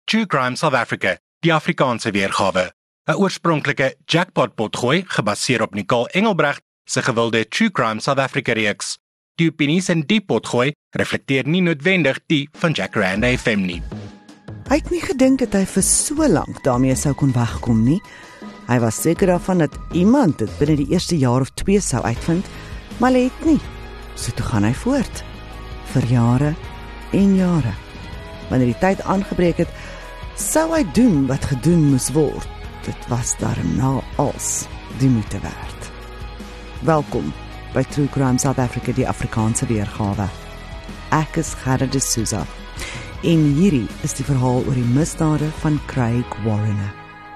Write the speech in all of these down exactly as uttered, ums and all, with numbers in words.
True Crime South Africa, die Afrikaanse weergawe. 'n Oorspronklike jackpot-potgooi gebaseer op Nicole Engelbrecht se gewilde True Crime South Africa reeks. Die opinies in die potgooi reflekteer nie noodwendig die van Jacaranda F M nie. Hy het nie gedink dat hy vir so lank daarmee sou kon wegkom nie. Hy was seker daarvan dat iemand dit binne die eerste jaar of twee sou uitvind, maar hy het nie. So toe gaan hy voort. Vir jare en jare. Wanneer die tyd aangebreek het, sou hy doen wat gedoen moes word. Dit was daarom na als die moeite werd. Welkom by True Crime South Africa, die Afrikaanse weergawe. Ek is Gerda de Souza. En hierdie is die verhaal oor die misdade van Craig Warrener.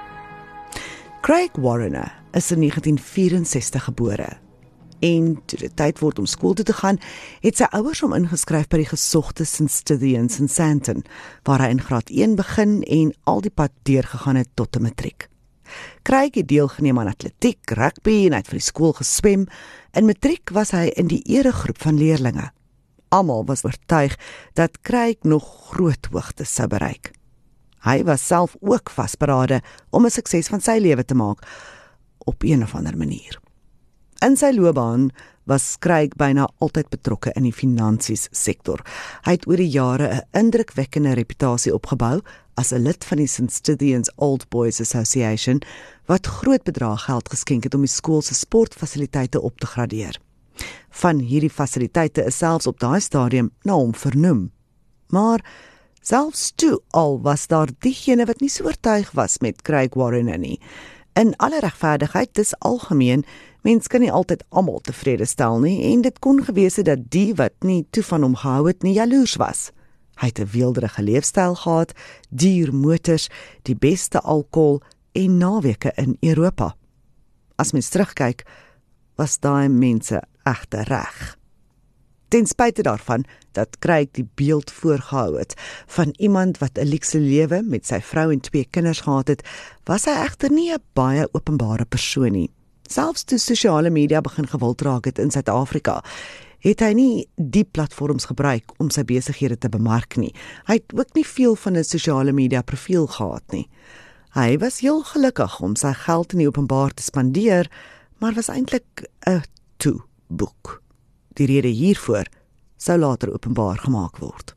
Craig Warrener is in negentien vierensestig gebore. En toe dit tyd word om skool toe te gaan, het sy ouers hom ingeskryf by die gesogte Saint Stithians in Sandton, waar hy in graad een begin en al die pad deurgegaan het tot 'n matriek. Craig het deelgeneem aan atletiek, rugby en hy het vir die skool geswem. In matriek was hy in die eregroep van leerlinge. Almal was oortuig dat Craig nog groot hoogtes sou bereik. Hy was self ook vasberade om 'n sukses van sy lewe te maak, op een of ander manier. In sy loopbaan was Craig byna altyd betrokke in die finansies sektor. Hy het oor die jare 'n indrukwekkende reputasie opgebou as 'n lid van die Saint Stithians Old Boys Association, wat groot bedrag geld geskenk het om die skool se sportfasiliteite op te gradeer. Van hierdie fasiliteite is selfs op daai stadium na hom vernoem. Maar selfs toe al was daar diegene wat nie so oortuig was met Craig Warrener nie. In alle regverdigheid, dis algemeen, mens kan nie altyd almal tevrede stel nie, en dit kon gewees het dat die wat nie toe van hom gehou het nie jaloers was. Hy het 'n weelderige leefstyl gehad, duur motors, die beste alkohol en naweke in Europa. As mens terugkyk, was daai mense egter reg. Ten spyte daarvan dat Craig die beeld voorgehou het van iemand wat 'n luukse lewe met sy vrou en twee kinders gehad het, was hy egter nie 'n baie openbare persoon nie. Selfs toe sosiale media begin gewild raak het in Suid-Afrika, het hy nie die platforms gebruik om sy besighede te bemark nie. Hy het ook nie veel van 'n sosiale media profiel gehad nie. Hy was heel gelukkig om sy geld in die openbaar te spandeer, maar was eintlik 'n toe-boek. Die rede hiervoor sou later openbaar gemaak word.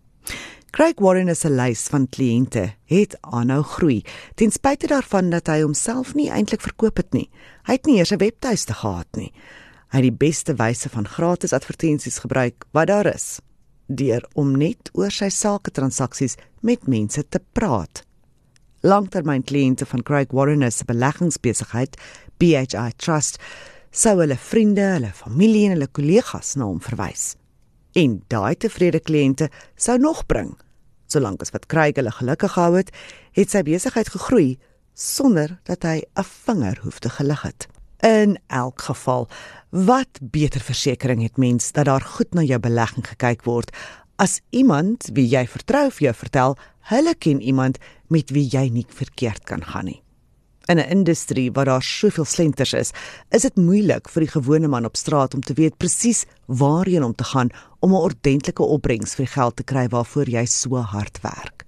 Craig Warrener se lys van kliënte het aanhou groei, ten spyte daarvan dat hy homself nie eintlik verkoop het nie. Hy het nie eers 'n webtuiste gehad nie. Hy het die beste wyse van gratis advertensies gebruik wat daar is, deur om net oor sy saketransaksies met mense te praat. Langtermyn kliënte van Craig Warrener se beleggingsbesigheid, B H I Trust, sou hulle vriende, hulle familie en hulle kollegas na hom verwys. En daai tevrede kliënte sou nog bring. Solank as wat Craig hulle gelukkig gehou het, het sy besigheid gegroei sonder dat hy 'n vinger hoef te gelig het. In elk geval, wat beter versekering het mens dat daar goed na jou belegging gekyk word, as iemand wie jy vertrou vir jou vertel, hulle ken iemand met wie jy nie verkeerd kan gaan nie. In 'n industrie waar daar soveel slenters is, is dit moeilik vir die gewone man op straat om te weet presies waarheen om te gaan om 'n ordentlike opbrengs vir die geld te kry waarvoor jy so hard werk.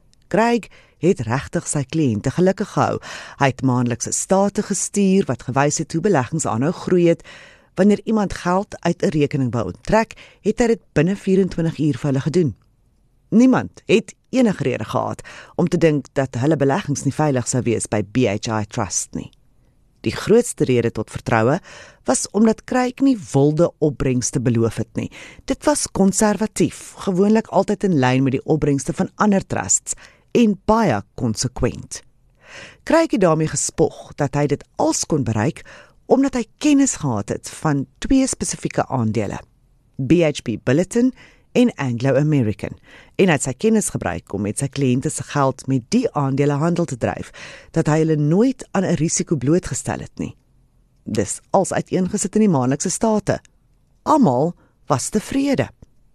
Craig het regtig sy kliënte gelukkig gehou. Hy het maandelikse state gestuur wat gewys het hoe beleggings aanhou groei het. Wanneer iemand geld uit 'n rekening wou onttrek, het hy dit binne vyf-en-twintig uur vir hulle gedoen. Niemand het enige rede gehad om te dink dat hulle beleggings nie veilig sou wees by B H I Trust nie. Die grootste rede tot vertroue was omdat Craig nie wilde opbrengste beloof het nie. Dit was konservatief, gewoonlik altyd in lyn met die opbrengste van ander trusts en baie konsekwent. Craig het daarmee gespog dat hy dit als kon bereik omdat hy kennis gehad het van twee spesifieke aandele, B H P Billiton en Anglo-American, en hy het sy kennis gebruik om met sy kliënte se geld met die aandele handel te dryf, dat hy hulle nooit aan 'n risiko blootgestel het nie. Dis als uiteengesit in die maandelikse state. Almal was tevrede.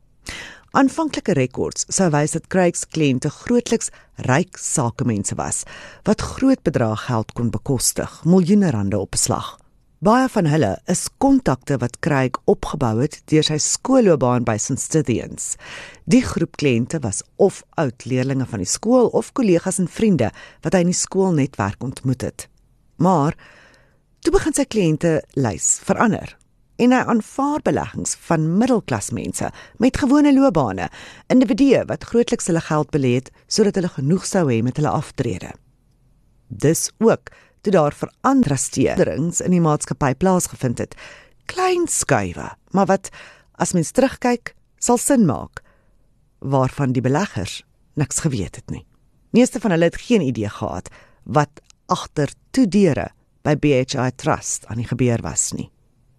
Aanvanklike rekords sou wys dat Craig's kliënte grootliks ryk sakemense was, wat groot bedrag geld kon bekostig, miljoene rande op beslag. Baie van hulle is kontakte wat Craig opgebou het deur sy skoolloopbaan by Saint Stithians. Die groep kliënte was of oud-leerlinge van die skool of kollegas en vriende wat hy in die skoolnetwerk ontmoet het. Maar toe begin sy kliëntelys verander en hy aanvaar beleggings van middelklasmense met gewone loopbane, individue wat grootliks hulle geld belê het sodat hulle genoeg sou hê met hulle aftrede. Dis ook toe daar veranderings in die maatskappy plaasgevind het. Klein skuiwe, maar wat, as mens terugkyk, sal sin maak, waarvan die beleggers niks geweet het nie. Meeste van hulle het geen idee gehad wat agter toe deure by B H I Trust aan die gebeur was nie.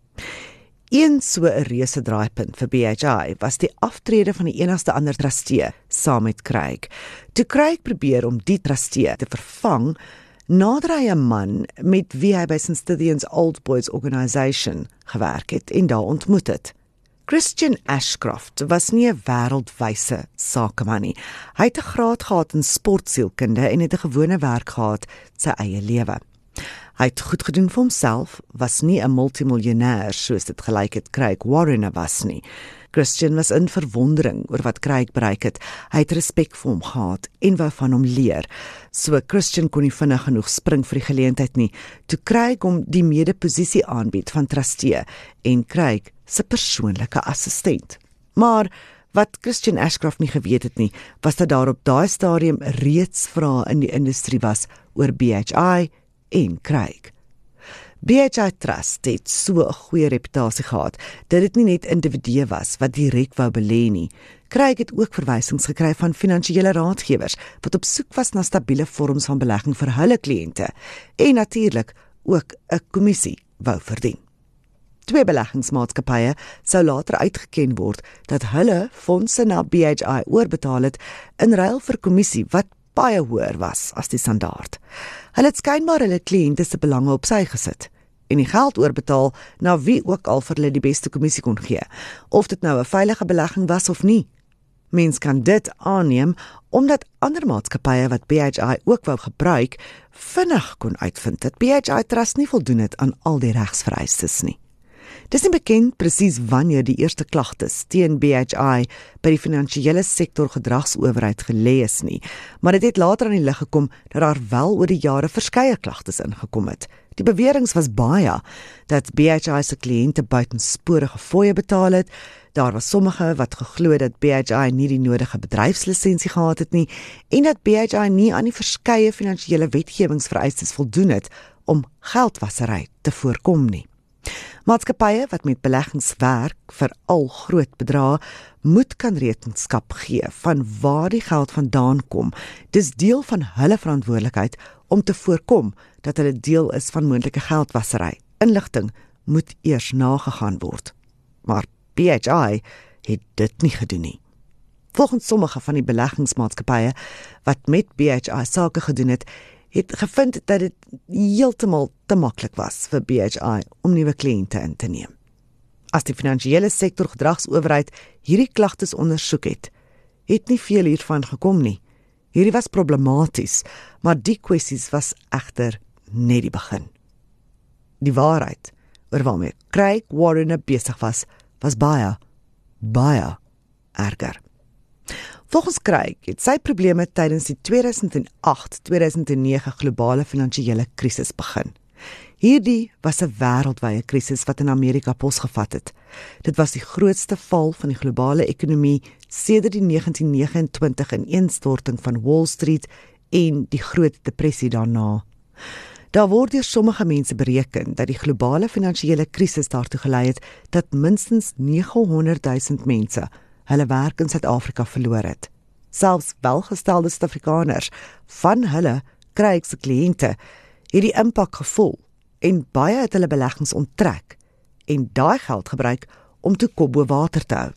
Een so 'n reuse draaipunt vir B H I was die aftrede van die enigste ander trustee saam met Craig. Toe Craig probeer om die trustee te vervang, nader hy 'n man met wie hy by Saint Stithians Old Boys Organisation gewerk het en daar ontmoet het. Christian Ashcroft was nie 'n wêreldwyse sakeman nie. Hy het 'n graad gehad in sportsielkunde en het 'n gewone werk gehad sy eie lewe. Hy het goed gedoen vir homself, was nie 'n multimiljonair soos dit gelyk het Craig Warren was nie. Christian was in verwondering oor wat Craig bereik het. Hy het respek vir hom gehad en wou van hom leer. So Christian kon nie vinnig genoeg spring vir die geleentheid nie. Toe Craig hom die mede-posisie aanbied van trustee en Craig se persoonlike assistent. Maar wat Christian Ashcroft nie geweet het nie, was dat daar op daai stadium reeds vrae in die industrie was oor B H I en Craig. B H I Trust het so 'n goeie reputasie gehad, dat dit nie net individue was wat direk wou belê nie. Craig het ook verwysings gekry van finansiële raadgewers, wat op soek was na stabiele vorms van belegging vir hulle kliënte, en natuurlik ook 'n kommissie wou verdien. Twee beleggingsmaatskappye sou later uitgeken word dat hulle fondse na B H I oorbetaal het in ruil vir kommissie wat baie hoër was as die standaard. Hulle het skynbaar hulle kliënte se belange op sy gesit en die geld oorbetaal na wie ook al vir hulle die beste kommissie kon gee, of dit nou 'n veilige belegging was of nie. Mens kan dit aanneem omdat ander maatskappye wat B H I ook wou gebruik, vinnig kon uitvind dat B H I Trust nie voldoen het aan al die regsvereistes nie. Dis nie bekend presies wanneer die eerste klagtes teen B H I by die finansiële sektor gedragsowerheid gelê is nie, maar dit het later aan die lig gekom dat daar wel oor die jare verskeie klagtes ingekom het. Die beweringe was baie dat B H I se kliënte buitensporige fooie betaal het. Daar was sommige wat geglo dat B H I nie die nodige bedryfslisensie gehad het nie en dat B H I nie aan die verskeie finansiële wetgewingsvereistes voldoen het om geldwasery te voorkom nie. Maatskappye wat met beleggings werk vir al groot bedrae, moet kan rekenskap gee van waar die geld vandaan kom. Dis deel van hulle verantwoordelikheid om te voorkom dat hulle deel is van moontlike geldwasery. Inligting moet eers nagegaan word. Maar B H I het dit nie gedoen nie. Volgens sommige van die beleggingsmaatskappye wat met B H I sake gedoen het, het gevind dat dit heeltemal te maklik was vir B H I om nuwe kliënte in te neem. As die finansiële sektor gedragsowerheid hierdie klagtes ondersoek het, het nie veel hiervan gekom nie. Hierdie was problematies, maar die kwessies was egter net die begin. Die waarheid oor waarmee Craig Warren besig was, was baie, baie erger. Volgens Craig het sy probleme tydens die twee duisend agt twee duisend nege globale finansiële krisis begin. Hierdie was 'n wêreldwye krisis wat in Amerika posgevat het. Dit was die grootste val van die globale ekonomie sedert die negentien vyf nege ineenstorting van Wall Street en die Groot Depressie daarna. Daar word deur sommige mense bereken dat die globale finansiële krisis daartoe gelei het dat minstens negenhonderd duisend mense hulle werk in Suid-Afrika verloor het. Selfs welgestelde Suid-Afrikaners, van hulle Craig se kliënte, het die impak gevoel en baie het hulle beleggings onttrek en daai geld gebruik om te kop bo water te hou.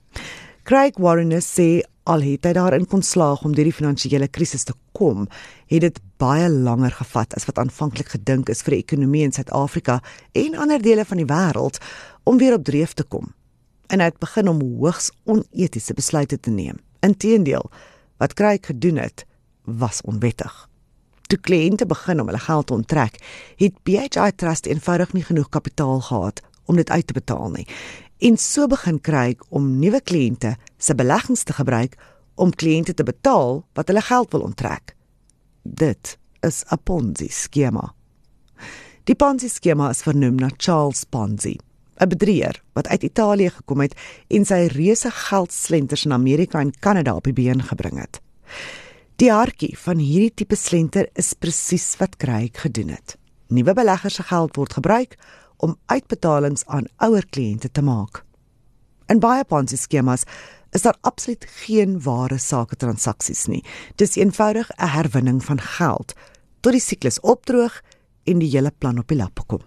Craig Warren sê al het hy daarin kon slaag om deur die finansiële krisis te kom, het dit baie langer gevat as wat aanvanklik gedink is vir die ekonomie in Suid-Afrika en ander dele van die wêreld om weer op dreef te kom. En hy het begin om hoogs onetiese besluite te neem. Inteendeel, wat Craig gedoen het, was onwettig. Toe kliënte begin om hulle geld te onttrek, het B H I Trust eenvoudig nie genoeg kapitaal gehad om dit uit te betaal nie. En so begin Craig om nuwe kliënte se beleggings te gebruik om kliënte te betaal wat hulle geld wil onttrek. Dit is 'n Ponzi-skema. Die Ponzi-skema is vernoem na Charles Ponzi, 'n bedrieër wat uit Italië gekom het en sy reuse geldslenters in Amerika en Kanada op die been gebring het. Die hartjie van hierdie tipe slenter is presies wat Craig gedoen het. Nuwe beleggers se geld word gebruik om uitbetalings aan ouer kliënte te maak. In baie Ponzi-skemas is daar absoluut geen ware sake transaksies nie. Dis eenvoudig 'n herwinning van geld, tot die siklus opdroog en die hele plan op die lap kom.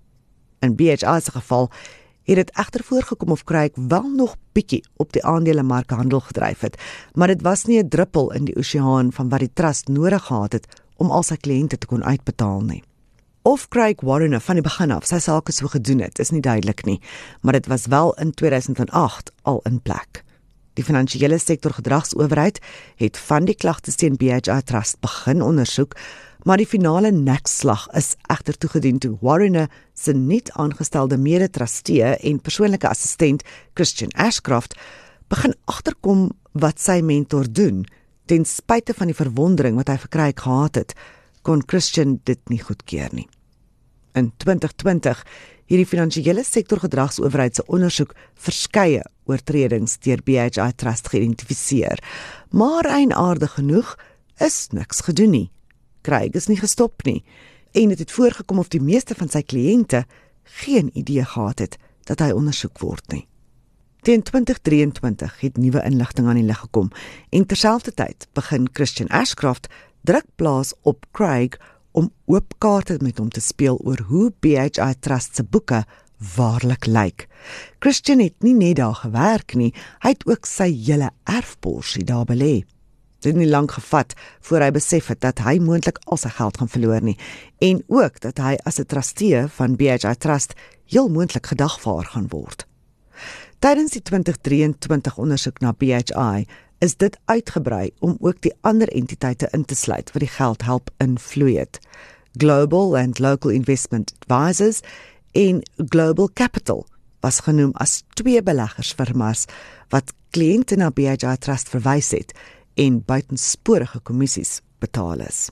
In B H I se geval het dit egter voorgekom of Craig wel nog bietjie op die aandelemark handel gedryf het, maar dit was nie 'n druppel in die oseaan van wat die trust nodig gehad het om al sy kliënte te kon uitbetaal nie. Of Craig Warren van die begin af sy sake so gedoen het, is nie duidelik nie, maar dit was wel in tweeduisend agt al in plek. Die finansiële sektor gedragsowerheid het van die klagtes teen B H I Trust begin ondersoek, maar die finale nekslag is egter toegedien toe Warren se niet aangestelde mede-trustee en persoonlike assistent Christian Ashcroft begin agterkom wat sy mentor doen. Ten spyte van die verwondering wat hy vir Craig gehad het, kon Christian dit nie goedkeur nie. In twintig twintig het die finansiële sektor gedragsowerheid se ondersoek verskeie oortredings deur B H I Trust geïdentifiseer, maar eienaardig genoeg is niks gedoen nie. Craig is nie gestop nie, en dit het voorgekom of die meeste van sy kliënte geen idee gehad het dat hy ondersoek word nie. Teen twintig drieëntwintig het nuwe inligting aan die lig gekom, en terselfdertyd begin Christian Ashcroft druk plaas op Craig om oop kaarte met hom te speel oor hoe B H I Trust se boeke waarlik lyk. Christian het nie net daar gewerk nie, hy het ook sy hele erfporsie daar belê. Dit het nie lank gevat voor hy besef het dat hy moontlik al sy geld gaan verloor nie, en ook dat hy as 'n trustee van B H I Trust heel moontlik gedagvaar gaan word. Tydens die twintig drieëntwintig ondersoek na B H I is dit uitgebrei om ook die ander entiteite in te sluit wat die geld help invloei het. Global and Local Investment Advisors en Global Capital was genoem as twee beleggersfirmas wat kliënte na B H I Trust verwys het en buitensporige kommissies betaal is.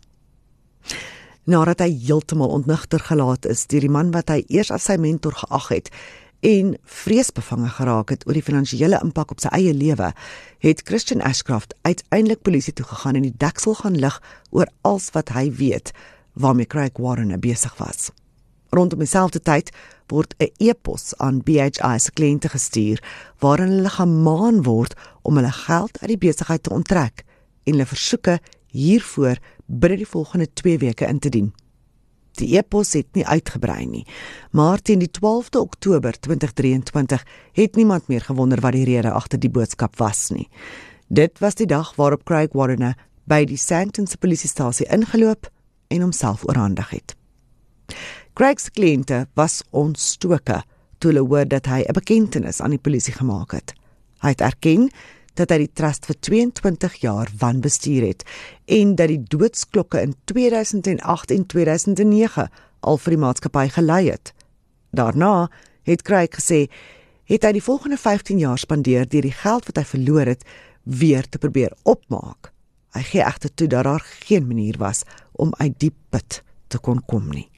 Nadat hy heeltemal ontnigter gelaat is deur die man wat hy eers as sy mentor geag het en vreesbevange geraak het oor die finansiële impak op sy eie lewe, het Christian Ashcroft uiteindelik polisie toe gegaan en die deksel gaan lig oor alles wat hy weet waarmee Craig Warren besig was. Rondom dieselfde tyd word 'n e-pos aan B H I se kliënte gestuur waarin hulle gemaan word om hulle geld uit die besigheid te onttrek en hulle versoeke hiervoor binne die volgende twee weke in te dien. Die e-pos het nie uitgebrei nie, maar teen die twaalfde Oktober twintig drieëntwintig het niemand meer gewonder wat die rede agter die boodskap was nie. Dit was die dag waarop Craig Warren by die Sandton se polisiestasie ingeloop en homself oorhandig het. Craig se kliënte was ontstoke toe hulle hoor dat hy 'n bekentenis aan die polisie gemaak het. Hy het erken dat hy die trust vir tweeëntwintig jaar wanbestuur het en dat die doodsklokke in tweeduisend agt en tweeduisend nege al vir die maatskappy gelei het. Daarna het Craig gesê, het hy die volgende vyftien jaar spandeer deur die geld wat hy verloor het weer te probeer opmaak. Hy gee egter toe dat daar geen manier was om uit die put te kon kom nie.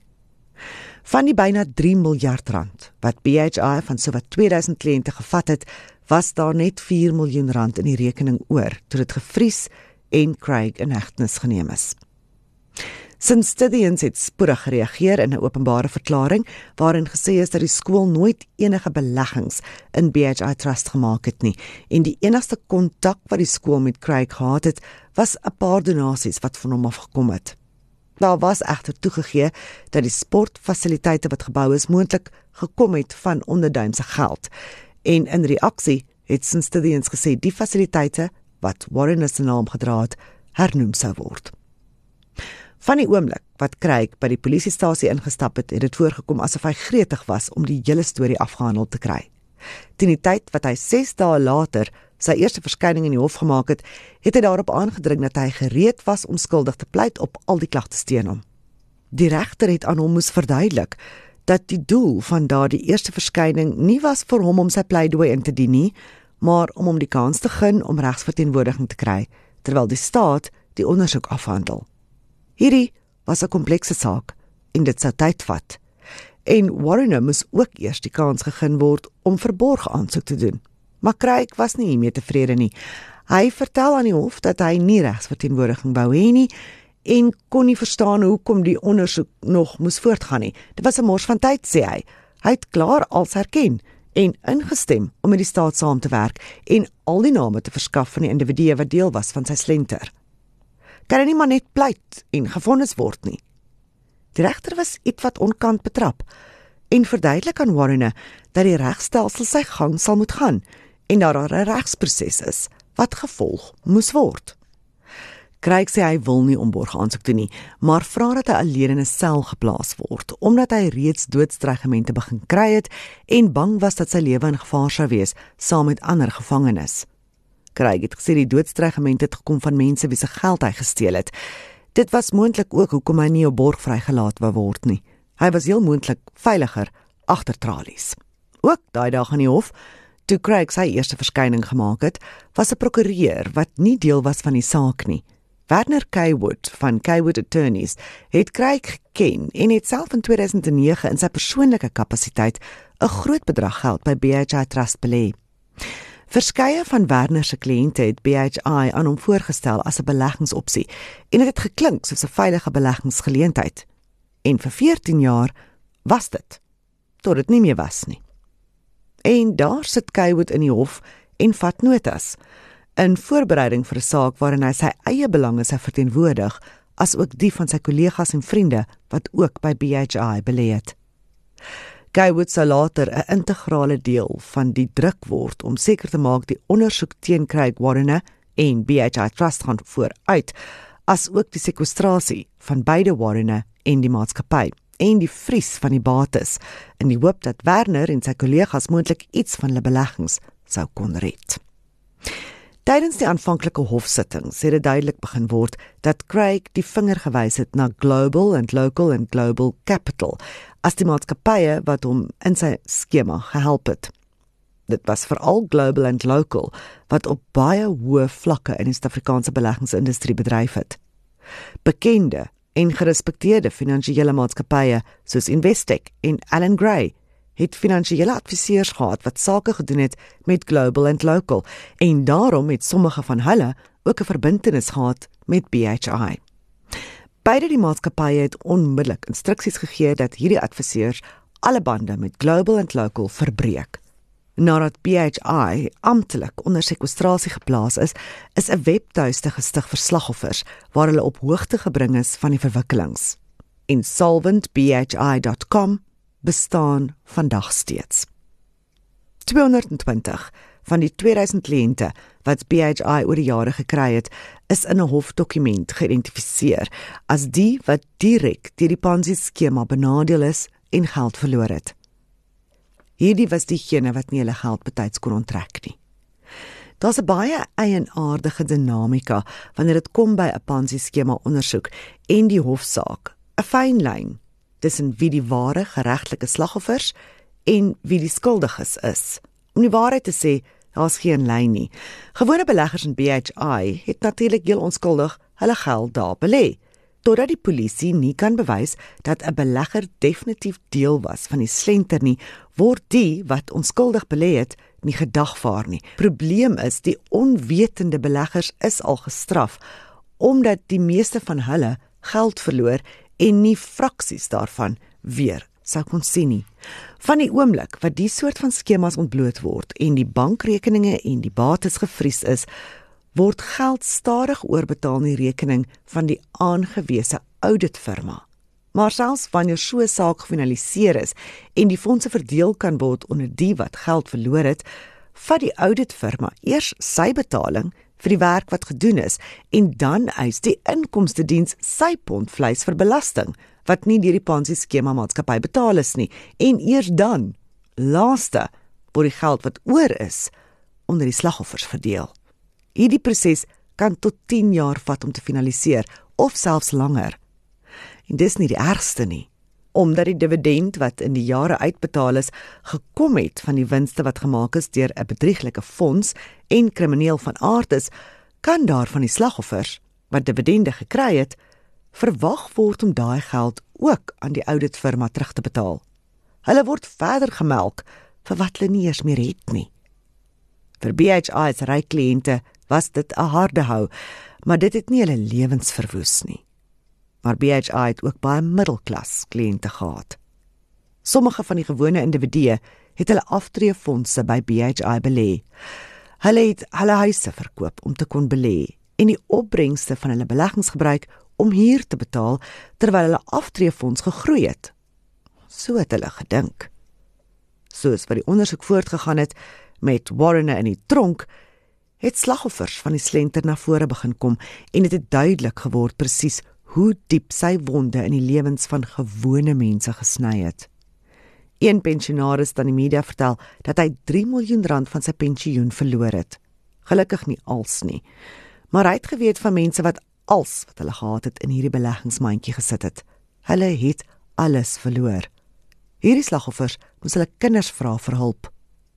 Van die byna drie miljard rand wat B H I van sowat tweeduisend kliënte gevat het, was daar net vier miljoen rand in die rekening oor, toe dit gevries en Craig in hegtenis geneem is. Sinstedians het spoedig gereageer in 'n openbare verklaring, waarin gesê is dat die skool nooit enige beleggings in B H I Trust gemaak het nie, en die enigste kontak wat die skool met Craig gehad het, was 'n paar donasies wat van hom afgekom het. Daar was egter toegegee dat die sportfasiliteite wat gebou is moontlik gekom het van onderduimse geld, en in reaksie het Sinstedians gesê die fasiliteite wat Warren se naam gedra het, hernoem sou word. Van die oomblik wat Craig by die polisiestasie ingestap het, het dit voorgekom asof hy gretig was om die hele storie afgehandel te kry. Teen die tyd wat hy ses dae later sy eerste verskyning in die hof gemaak het, het hy daarop aangedring dat hy gereed was om skuldig te pleit op al die klagtes teen hom. Die regter het aan hom moes verduidelik dat die doel van daardie eerste verskyning nie was vir hom om sy pleidooi in te dien nie, maar om hom die kans te gun om regsverteenwoordiging te kry, terwyl die staat die ondersoek afhandel. Hierdie was 'n komplekse saak en dit sou tyd vat. En Warner moes ook eers die kans gegee word om verborge aansoek te doen. Maar Craig was nie hiermee tevrede nie. Hy vertel aan die hof dat hy nie regsverteenwoordiging wou hê nie en kon nie verstaan hoekom die ondersoek nog moes voortgaan nie. Dit was 'n mors van tyd, sê hy. Hy het klaar als herken en ingestem om met die staat saam te werk en al die name te verskaf van die individue wat deel was van sy slenter. Kan hy nie maar net pleit en gevonnis word nie. Die regter was ietwat onkant betrap en verduidelik aan Warner dat die regstelsel sy gang sal moet gaan en dat daar 'n regsproses is wat gevolg moes word. Craig sê hy wil nie om borg aansoek doen nie, maar vra dat hy alleen in 'n sel geplaas word, omdat hy reeds doodsdreigemente begin kry het en bang was dat sy lewe in gevaar sou wees saam met ander gevangenes. Craig het gesê die doodsdreigemente het gekom van mense wie se geld hy gesteel het. Dit was moontlik ook hoekom hy nie op borg vrygelaat wou word nie. Hy was heel moontlik veiliger agter tralies. Ook daai dag in die hof, toe Craig sy eerste verskyning gemaak het, was 'n prokureur wat nie deel was van die saak nie. Werner Kaywood van Kaywood Attorneys het Craig geken en het self in tweeduisend nege in sy persoonlike kapasiteit 'n groot bedrag geld by B H I Trust belê. Verskeie van Werner se kliënte het B H I aan hom voorgestel as 'n beleggingsopsie en dit het geklink soos 'n veilige beleggingsgeleentheid. En vir veertien jaar was dit, tot dit nie meer was nie. En daar sit Kaywood in die hof en vat notas, in voorbereiding vir 'n saak waarin hy sy eie belange sou verteenwoordig, as ook die van sy kollegas en vriende wat ook by B H I belê het. Kaywood sou later 'n integrale deel van die druk word om seker te maak die ondersoek teen Craig Warner en B H I Trust gaan vooruit, as ook die sekwestrasie van beide Warner en die maatskappy en die vries van die bates, in die hoop dat Werner en sy kollegas moontlik iets van hulle beleggings sou kon red. Tydens die aanvanklike hofsittings het dit duidelik begin word dat Craig die vinger gewys het na Global and Local and Global Capital as die maatskappye wat hom in sy skema gehelp het. Dit was veral Global and Local wat op baie hoë vlakke in die Suid-Afrikaanse beleggingsindustrie bedryf het. Bekende en gerespekteerde finansiële maatskappye soos Investec en Allan Gray het finansiële adviseurs gehad wat sake gedoen het met Global and Local en daarom het sommige van hulle ook 'n verbintenis gehad met B H I. Beide die maatskappye het onmiddellik instruksies gegee dat hierdie adviseurs alle bande met Global and Local verbreek. Nadat B H I amptelik onder sekwestrasie geplaas is, is 'n webtuiste gestig vir slagoffers waar hulle op hoogte gebring is van die verwikkelings. insolvent b h i dot com bestaan vandag steeds. tweehonderdtwintig van die tweeduisend kliënte wat B H I oor die jare gekry het, is in 'n hofdokument geïdentifiseer as die wat direk deur die Ponzi-skema benadeel is en geld verloor het. Hierdie was diegene wat nie hulle geld betyds kon onttrek nie. Daar's 'n baie eienaardige dinamika wanneer dit kom by 'n Ponzi-skema ondersoek en die hofsaak, 'n fyn lyn tussen wie die ware geregtelike slagoffers en wie die skuldiges is. Om die waarheid te sê, daar's geen lyn nie. Gewone beleggers in B H I het natuurlik heel onskuldig hulle geld daar belê, totdat die polisie nie kan bewys dat 'n belegger definitief deel was van die slenter nie, word die wat onskuldig belê het nie gedagvaar nie. Probleem is, die onwetende beleggers is al gestraf, omdat die meeste van hulle geld verloor en nie fraksies daarvan weer sou kon sien nie. Van die oomblik wat die soort van skemas ontbloot word en die bankrekeninge en die bates gevries is, word geld stadig oorbetaal in die rekening van die aangewese auditfirma. Maar selfs wanneer so 'n saak gefinaliseer is en die fondse verdeel kan word onder die wat geld verloor het, vat die auditfirma eers sy betaling vir die werk wat gedoen is en dan eis die inkomstediens sy pond vleis vir belasting wat nie deur die Ponzi-skema maatskappy betaal is nie, en eers dan, laaste, word die geld wat oor is, onder die slagoffers verdeel. Hierdie proses kan tot tien jaar vat om te finaliseer, of selfs langer. En dis nie die ergste nie, omdat die dividend wat in die jare uitbetaal is, gekom het van die winste wat gemaak is deur 'n bedrieglike fonds en krimineel van aard is, kan daar van die slagoffers, wat dividende gekry het, verwag word om daai geld ook aan die auditfirma terug te betaal. Hulle word verder gemelk vir wat hulle nie eers meer het nie. Vir B H I's ryk kliënte was dit 'n harde hou, maar dit het nie hulle lewens verwoes nie. Maar B H I het ook baie middelklas kliënte gehad. Sommige van die gewone individue het hulle aftreefondse by B H I belê. Hulle het hulle huise verkoop om te kon belê en die opbrengste van hulle beleggings gebruik om huur te betaal terwyl hulle aftreefonds gegroei het. So het hulle gedink. Soos wat die ondersoek voortgegaan het met Warren in die tronk, het slagoffers van die slenter na vore begin kom en het het duidelik geword presies hoe diep sy wonde in die lewens van gewone mense gesny het. Een pensionaris het aan die media vertel dat hy drie miljoen rand van sy pensioen verloor het. Gelukkig nie als nie, maar hy het geweet van mense wat als wat hulle gehad het in hierdie beleggingsmandjie gesit het. Hulle het alles verloor. Hierdie slagoffers moes hulle kinders vra vir hulp.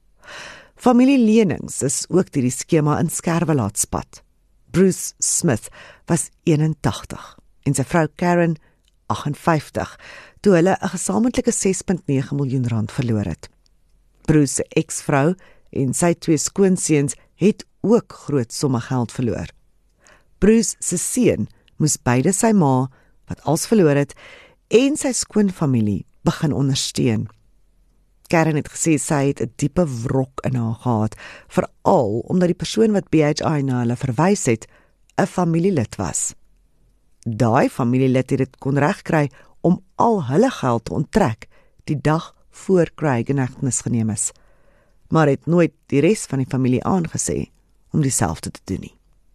Familielenings is ook deur die skema in skerwe laat spat. Bruce Smith was eenentagtig en sy vrou Karen agt en vyftig, toe hulle 'n gesamentlike ses komma nege miljoen rand verloor het. Bruce se eksvrou en sy twee skoonseuns het ook groot somme geld verloor. Bruce se seun moes beide sy ma, wat als verloor het, en sy skoonfamilie begin ondersteun. Karen het gesê sy het 'n diepe wrok in haar gehad, veral omdat die persoon wat B H I na hulle verwys het, 'n familielid was. Daai familielid het dit kon regkry om al hulle geld te onttrek die dag voor Craig in hegtenis geneem is, maar het nooit die res van die familie aangesê om dieselfde te doen nie.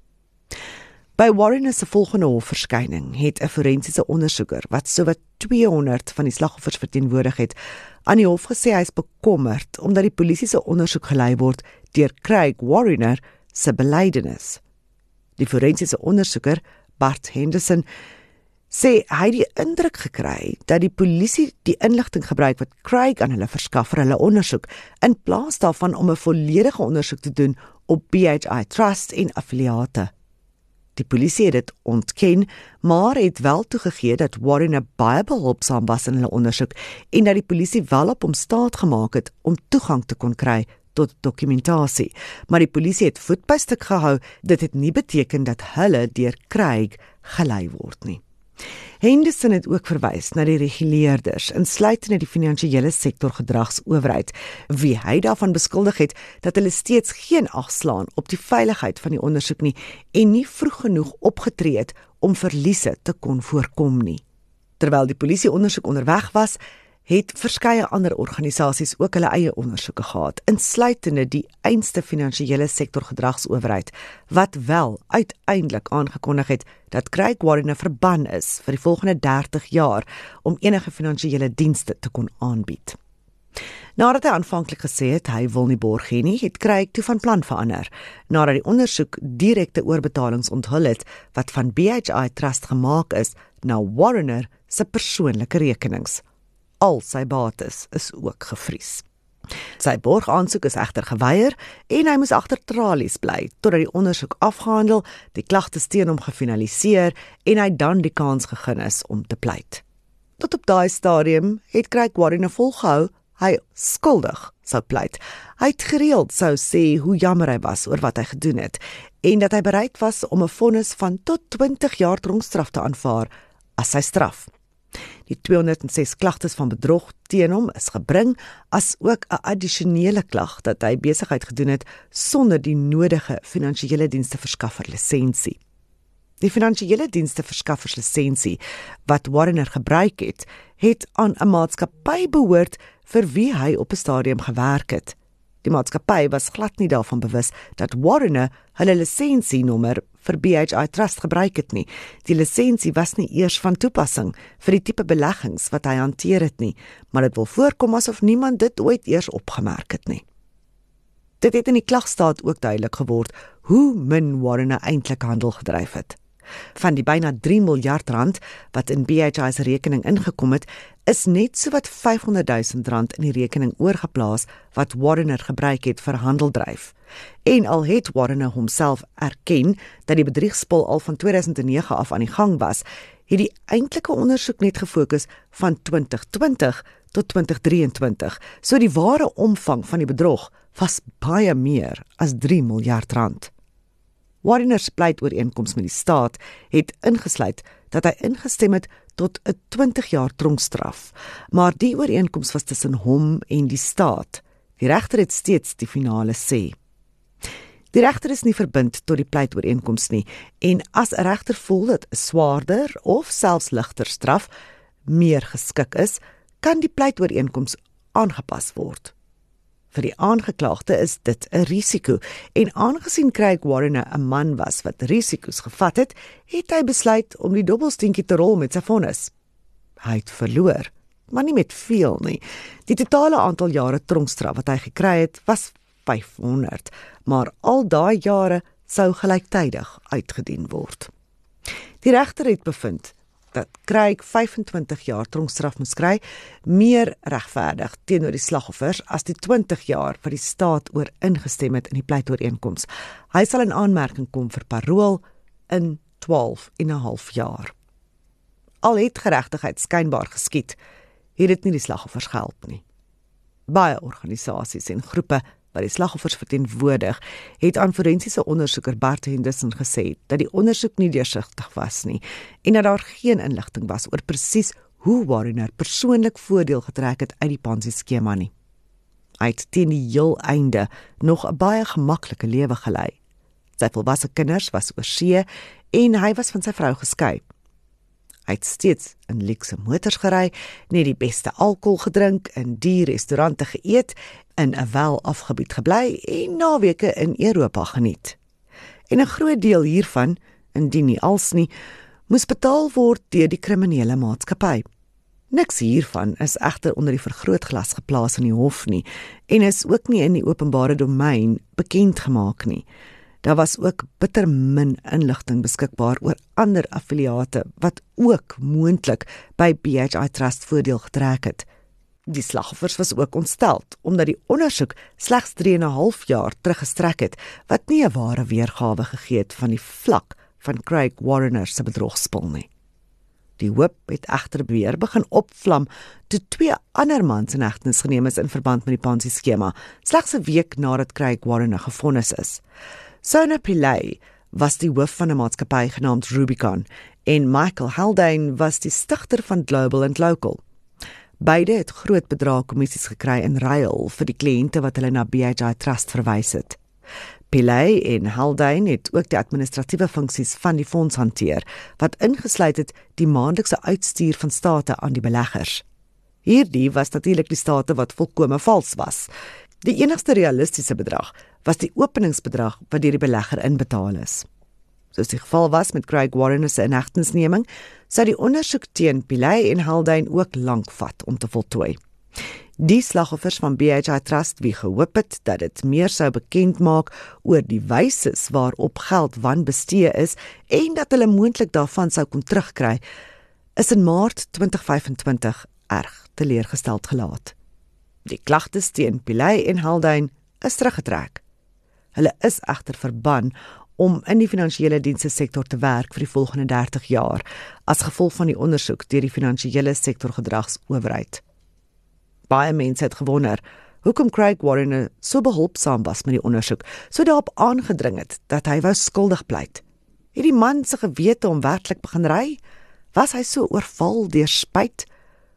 By Warren se volgende hofverskyning het 'n forensiese ondersoeker wat sowat tweehonderd van die slagoffers verteenwoordig het, aan die hof gesê hy is bekommerd omdat die polisie se ondersoek gelei word deur Craig Warrener se belydenis. Die forensiese ondersoeker, Bart Henderson, sê hy het die indruk gekry dat die polisie die inligting gebruik wat Craig aan hulle verskaf vir hulle ondersoek, in plaas daarvan om 'n volledige ondersoek te doen op B H I Trust en affiliate. Die polisie het dit ontken, maar het wel toegegee dat Warren baie behulpsaam was in hulle ondersoek en dat die polisie wel op hom staat gemaak het om toegang te kon kry tot dokumentasie. Maar die polisie het voet by stuk gehou, dit het nie beteken dat hulle deur Craig gelei word nie. Henderson het ook verwys na die reguleerders, insluitende die finansiële sektor gedragsowerheid, wie hy daarvan beskuldig het dat hulle steeds geen ag slaan op die veiligheid van die ondersoek nie en nie vroeg genoeg opgetree het om verliese te kon voorkom nie. Terwyl die polisie ondersoek onderweg was, het verskeie ander organisasies ook hulle eie ondersoeke gehad, insluitende die einste finansiële sektor gedragsowerheid, wat wel uiteindelik aangekondig het dat Craig Warren verban is vir die volgende dertig jaar om enige finansiële dienste te kon aanbied. Nadat hy aanvanklik gesê het hy wil nie borg hê nie, het Craig toe van plan verander, nadat die ondersoek direkte oorbetalings onthul het wat van B H I Trust gemaak is na Warren se persoonlike rekenings. Al sy bates is ook gevries. Sy borgaansoek is egter geweier en hy moes agter tralies bly totdat die ondersoek afgehandel, die klagtes teen hom gefinaliseer en hy dan die kans gegee is om te pleit. Tot op daai stadium het Craig Warren volgehou hy skuldig sou pleit. Hy het gereeld sou sê hoe jammer hy was oor wat hy gedoen het en dat hy bereid was om 'n vonnis van tot twintig jaar tronkstraf te aanvaar as sy straf. Die tweehonderd ses klagtes van bedrog teen hom is gebring, as ook 'n addisionele klag dat hy besigheid gedoen het sonder die nodige finansiële dienste verskaffer lisensie. Die finansiële dienste verskaffers lisensie wat Warren gebruik het, het aan 'n maatskappy behoort vir wie hy op 'n stadium gewerk het. Die maatskappy was glad nie daarvan bewus dat Warren hulle lisensienommer vir B H I Trust gebruik het nie. Die lisensie was nie eers van toepassing vir die tipe beleggings wat hy hanteer het nie, maar dit wil voorkom asof niemand dit ooit eers opgemerk het nie. Dit het in die klagstaat ook duidelik geword hoe min Warren eintlik handel gedryf het. Van die byna drie miljard rand wat in B H I se rekening ingekom het, is net so wat vyfhonderd duisend rand in die rekening oorgeplaas wat Warren gebruik het vir handeldryf. En al het Warren homself erken dat die bedriegspel al van tweeduisend nege af aan die gang was, het die eintlike ondersoek net gefokus van twintig twintig tot twintig drieëntwintig, so die ware omvang van die bedrog was baie meer as drie miljard rand. Warren se pleitooreenkoms met die staat het ingesluit dat hy ingestem het tot 'n twintig jaar tronkstraf, maar die ooreenkoms was tussen hom en die staat. Die regter het steeds die finale sê. Die regter is nie verbind tot die pleitooreenkoms nie, en as 'n regter voel dat 'n swaarder of selfs ligter straf meer geskik is, kan die pleitooreenkoms aangepas word. Vir die aangeklaagde is dit 'n risiko, en aangesien Craig Warren 'n man was wat risiko's gevat het, het hy besluit om die dobbelsteentjie te rol met sy vonnis. Hy het verloor, maar nie met veel nie. Die totale aantal jare tronkstraf wat hy gekry het, was vyfhonderd, maar al daai jare sou gelyktydig uitgedien word. Die regter het bevind dat Craig vyfentwintig jaar tronkstraf moes kry, meer regverdig teenoor die slagoffers as die twintig jaar wat die staat oor ingestem het in die pleitooreenkoms. Hy sal in aanmerking kom vir parol in twaalf en 'n half jaar. Al het geregtigheid skynbaar geskied, het dit nie die slagoffers gehelp nie. Baie organisasies en groepe wat die slagoffers verteenwoordig, het aan forensiese ondersoeker Bart Henderson gesê dat die ondersoek nie deursigtig was nie en dat daar geen inligting was oor presies hoe Warren persoonlik voordeel getrek het uit die Ponzi-skema nie. Hy het teen die heel einde nog 'n baie gemaklike lewe gelei. Sy volwasse kinders was oorsee en hy was van sy vrou geskei. Hy het steeds in luukse motors gery, net die beste alkohol gedrink, in die restaurante geëet, in 'n wel-afgebied gebly en naweke in Europa geniet. En 'n groot deel hiervan, indien nie als nie, moes betaal word deur die kriminele maatskappy. Niks hiervan is egter onder die vergrootglas geplaas in die hof nie en is ook nie in die openbare domein bekend gemaak nie. Daar was ook bitter min inligting beskikbaar oor ander affiliate wat ook moontlik by B H I Trust voordeel getrek het. Die slagoffers was ook ontsteld, omdat die ondersoek slegs drie en 'n half jaar teruggestrek het, wat nie 'n ware weergawe gegee het van die vlak van Craig Warren se bedrogspel nie. Die hoop het egter weer begin opvlam toe twee ander mans in hegtenis geneem is in verband met die Ponzi-skema, slegs 'n week nadat Craig Warren gevonnis is. Sona Pillay was die hoof van 'n maatskappy genaamd Rubicon en Michael Haldane was die stigter van Global and Local. Beide het groot bedrae kommissies gekry in ruil vir die kliënte wat hulle na B H I Trust verwys het. Pillay en Haldane het ook die administratiewe funksies van die fonds hanteer, wat ingesluit het die maandelikse uitstuur van state aan die beleggers. Hierdie was natuurlik die state wat volkome vals was. Die enigste realistiese bedrag was die openingsbedrag wat deur die belegger inbetaal is. Soos die geval was met Craig Warren se inhegtenisneming, sou die ondersoek teen Pillay en Haldane ook lank vat om te voltooi. Die slagoffers van B H I Trust wie gehoop het dat dit meer sou bekend maak oor die wyse waarop geld wanbestee is en dat hulle moontlik daarvan sou kon terugkry, is in Maart twintig vyfentwintig erg teleurgesteld gelaat. Die klagtes teen Pillay en Haldane is teruggetrek. Hulle is egter verban om in die finansiële dienste sektor te werk vir die volgende dertig jaar, as gevolg van die ondersoek deur die finansiële sektor gedragsowerheid. Baie mense het gewonder hoekom Craig Warren so behulpsaam was met die ondersoek, so daarop aangedring het dat hy wou skuldig pleit. Het die man se gewete om werklik begin ry? Was hy so oorval deur spyt?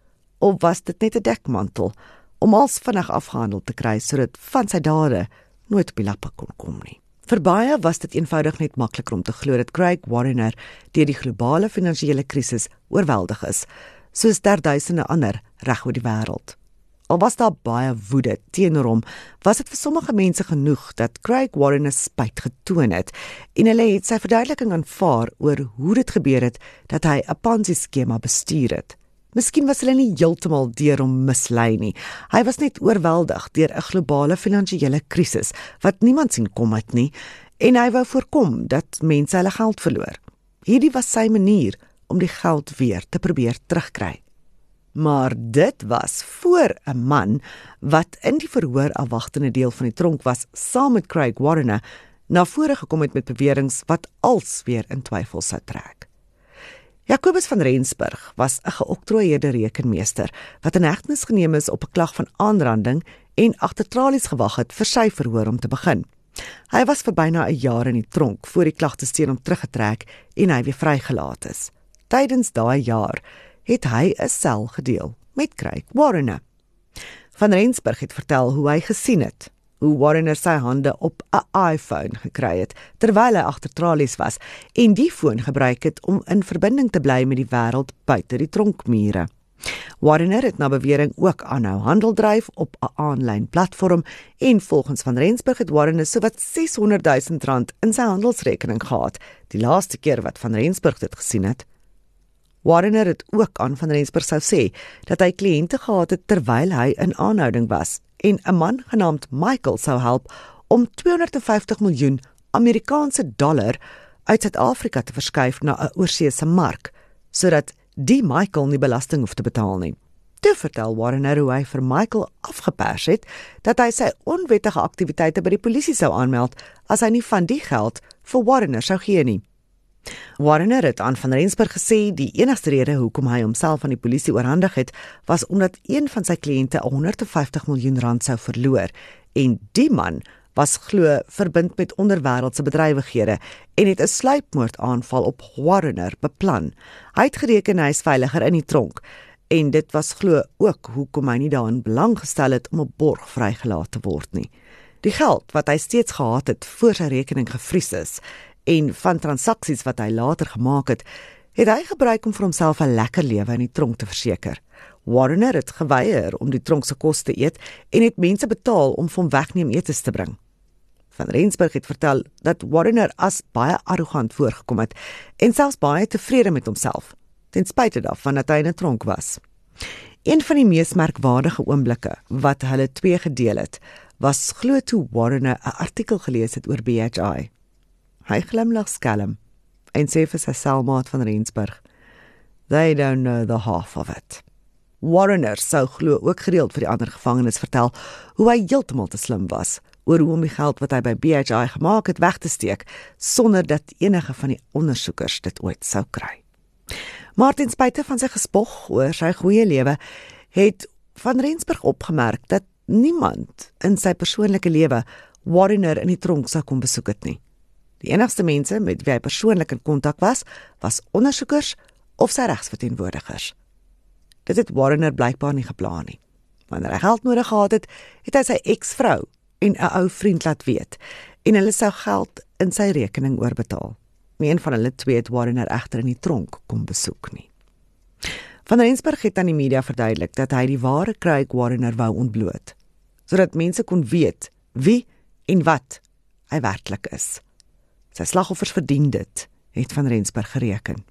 Of was dit net 'n dekmantel om als vinnig afgehandel te kry sodat van sy dade nooit op die lappe kon kom nie? Vir baie was dit eenvoudig net makliker om te glo dat Craig Warren deur die globale finansiële krisis oorweldig is, soos derduisende ander reg oor die wêreld. Al was daar baie woede teenoor hom, was dit vir sommige mense genoeg dat Craig Warren spyt getoon het en hulle het sy verduideliking aanvaar oor hoe dit gebeur het dat hy 'n Ponzi-skema bestuur het. Miskien was hulle nie heeltemal deur hom mislei nie. Hy was net oorweldig deur 'n globale finansiële krisis wat niemand sien kom het nie, en hy wou voorkom dat mense hulle geld verloor. Hierdie was sy manier om die geld weer te probeer terugkry. Maar dit was voor 'n man wat in die verhoor afwagtende deel van die tronk was, saam met Craig Warner, na vore gekom het met beweringe wat als weer in twyfel sou trek. Jacobus van Rensburg was 'n geoktrooieerde rekenmeester wat in hegtenis geneem is op 'n klag van aanranding en agter tralies gewag het vir sy verhoor om te begin. Hy was vir byna 'n jaar in die tronk voor die klagtes teen hom teruggetrek en hy weer vrygelaat is. Tydens daai jaar het hy 'n sel gedeel met Craig Warner. Van Rensburg het vertel hoe hy gesien het, hoe Warner sy hande op 'n iPhone gekry het, terwyl hy agter tralies was, en die foon gebruik het om in verbinding te bly met die wêreld buite die tronkmure. Warner het na bewering ook aanhou handel dryf op 'n aanlyn platform, en volgens Van Rensburg het Warner sowat seshonderdduisend rand in sy handelsrekening gehad, die laaste keer wat Van Rensburg dit gesien het. Warner het ook aan Van Rensburg sou sê dat hy kliënte gehad het terwyl hy in aanhouding was, en 'n man genaamd Michael sou help om tweehonderdvyftig miljoen Amerikaanse dollar uit Suid-Afrika te verskuif na 'n oorseese mark, sodat die Michael nie belasting hoef te betaal nie. Toe vertel Warner hoe hy vir Michael afgepers het dat hy sy onwettige aktiwiteite by die polisie sou aanmeld as hy nie van die geld vir Warner sou gee nie. Warner het aan Van Rensburg gesê die enigste rede hoekom hy homself aan die polisie oorhandig het, was omdat een van sy kliënte honderdvyftig miljoen rand sou verloor, en die man was glo verbind met onderwêreldse bedrywighede en het 'n sluipmoordaanval op Warner beplan. Hy het gereken hy is veiliger in die tronk, en dit was glo ook hoekom hy nie daarin belang gestel het om 'n borg vrygelaat te word nie. Die geld wat hy steeds gehad het voor sy rekening gevries is, en van transaksies wat hy later gemaak het, het hy gebruik om vir homself 'n lekker lewe in die tronk te verseker. Warner het geweier om die tronk se kos te eet en het mense betaal om vir hom wegneem etes te bring. Van Rensburg het vertel dat Warner as baie arrogant voorgekom het en selfs baie tevrede met homself, ten spyte daarvan dat hy in 'n tronk was. Een van die mees merkwaardige oomblikke wat hulle twee gedeel het, was glo toe Warner 'n artikel gelees het oor B H I. Hy glimlag skelm en sê vir sy selmaat Van Rensburg, "They don't know the half of it." Warner sou glo ook gereeld vir die ander gevangenes vertel hoe hy heeltemal te slim was oor hoe om die geld wat hy by B H I gemaak het weg te steek, sonder dat enige van die ondersoekers dit ooit sou kry. Maar ten spyte van sy gespog oor sy goeie lewe, het Van Rensburg opgemerk dat niemand in sy persoonlike lewe Warner in die tronk sou kom besoek het nie. Die enigste mense met wie hy persoonlik in kontak was, was ondersoekers of sy regsverteenwoordigers. Dit het Warner blykbaar nie geplan nie. Wanneer hy geld nodig gehad het, het hy sy ex-vrou en 'n ou vriend laat weet, en hulle sou geld in sy rekening oorbetaal. Nie een van hulle twee het Warner egter in die tronk kom besoek nie. Van Rensburg het aan die media verduidelik dat hy die ware Craig Warner wou ontbloot, sodat mense kon weet wie en wat hy werklik is. Sy slagoffers verdien dit, het Van Rensburg gereken.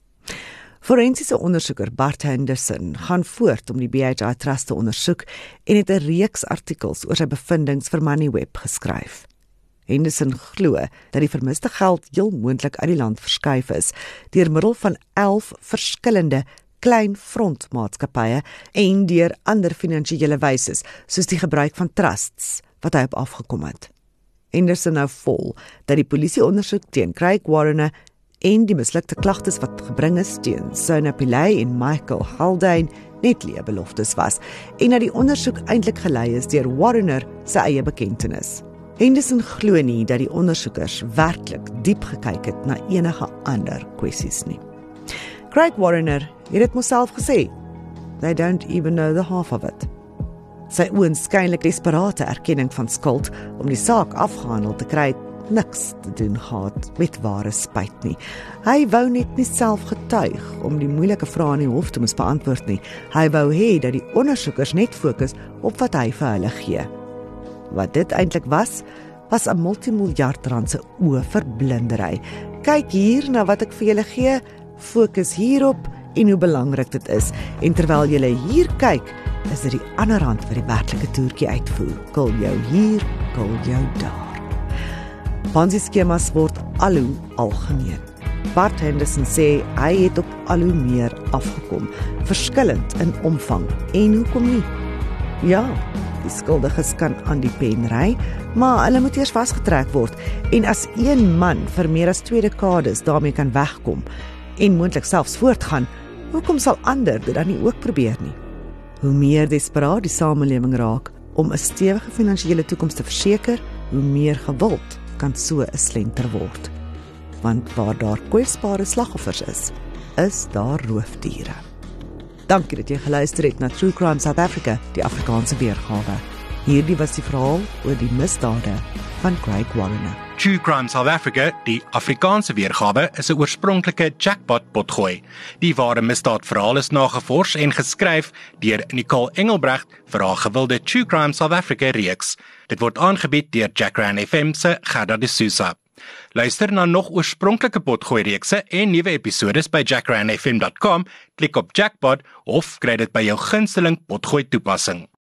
Forensiese ondersoeker Bart Henderson gaan voort om die B H I Trust te ondersoek en het 'n reeks artikels oor sy bevindinge vir Moneyweb geskryf. Henderson glo dat die vermiste geld heel moontlik uit die land verskuif is deur middel van elf verskillende klein frontmaatskappye en deur ander finansiële wyses, soos die gebruik van trusts wat hy op afgekom het. Henderson nou vol dat die polisie ondersoek teen Craig Warner en die mislukte klagtes wat gebring is teen Sona Pillay en Michael Haldane net leë beloftes was, en dat die ondersoek eintlik gelei is deur Warner sy eie bekentenis. Henderson glo nie dat die ondersoekers werklik diep gekyk het na enige ander kwessies nie. Craig Warner het dit homself gesê, "They don't even know the half of it." Sy oënskynlik desperate erkenning van skuld om die saak afgehandel te kry, niks te doen gehad met ware spyt nie. Hy wou net nie self getuig om die moeilike vrae in die hof te moes beantwoord nie. Hy wou hê dat die ondersoekers net fokus op wat hy vir hulle gee. Wat dit eintlik was, was 'n multimiljard rand se oë verblindery. Kyk hier na wat ek vir julle gee, fokus hierop en hoe belangrik dit is. En terwyl jy hier kyk, is dit die ander hand wat die werklike toertjie uitvoer. Kil jou hier, kil jou daar. Ponzi-skemas word al hoe algemeen. Bart Henderson sê hy het op al hoe meer afgekom, verskillend in omvang. En hoekom nie? Ja, die skuldiges kan aan die pen ry, maar hulle moet eers vasgetrek word. En as een man vir meer as twee dekades daarmee kan wegkom en moontlik selfs voortgaan, hoekom sal ander dit dan nie ook probeer nie? Hoe meer desperaat die samelewing raak om 'n stewige finansiële toekoms te verseker, hoe meer gewild kan so 'n slenter word. Want waar daar kwesbare slagoffers is, is daar roofdiere. Dankie dat jy geluister het na True Crime South Africa, die Afrikaanse weergawe. Hierdie was die verhaal oor die misdade van Craig Warner. True Crime South Africa, die Afrikaanse weergawe, is 'n oorspronklike jackpot potgooi. Die ware misdaadverhaal is nagevors en geskryf deur Nicole Engelbrecht vir haar gewilde True Crime South Africa reeks. Dit word aangebied deur Jackran F M se Gerda de Souza. Luister na nog oorspronklike potgooi reekse en nuwe episodes by jackran f m dot com, klik op Jackpot of kry dit by jou gunsteling potgooi toepassing.